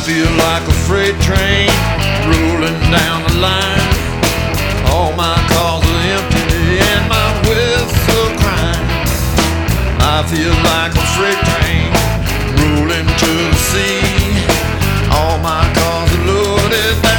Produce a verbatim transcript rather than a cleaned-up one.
feel like a freight train rolling down the line. All my cars are empty and my whistle crying. I feel like a freight train rolling to the sea. All my cars are loaded.